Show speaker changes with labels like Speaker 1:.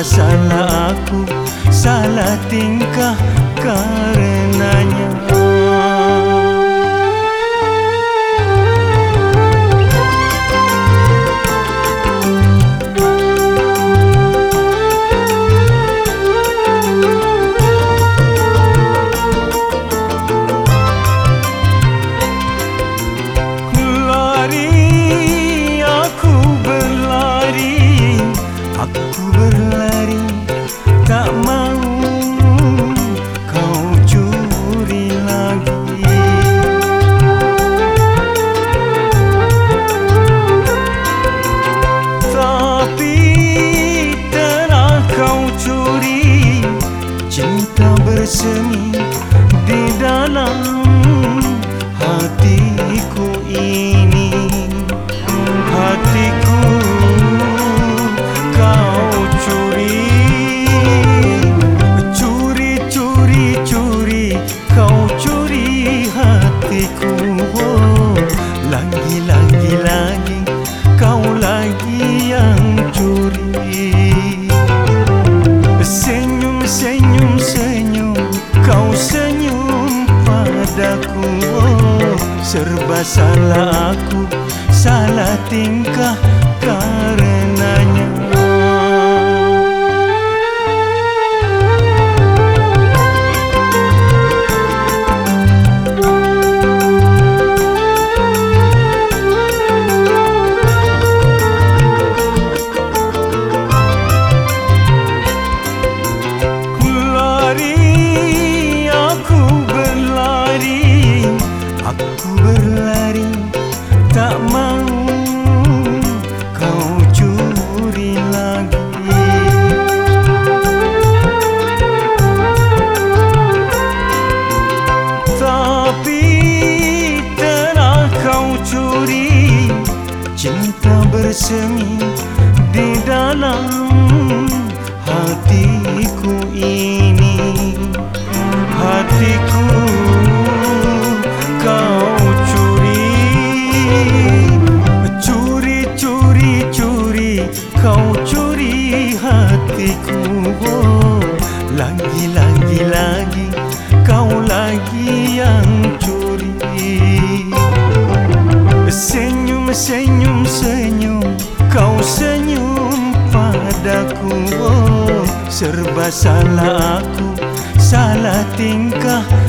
Speaker 1: salah aku, salah tingkah karenanya. Aku berlari, tak mau kau curi lagi. Tapi telah kau curi cinta bersemi di dalam hatiku ini. Hatiku kau curi, kau curi hatiku. Oh, lagi kau lagi yang curi. Senyum, kau senyum padaku. Oh, serba salah aku, salah tingkah karenanya. Aku berlari, tak mau kau curi lagi. Tapi telah kau curi cinta bersemi di dalam hatiku ini. Hatiku kau curi, kau curi hatiku. Oh, lagi kau lagi yang curi. Senyum, kau senyum padaku. Oh, serba salah aku, salah tingkah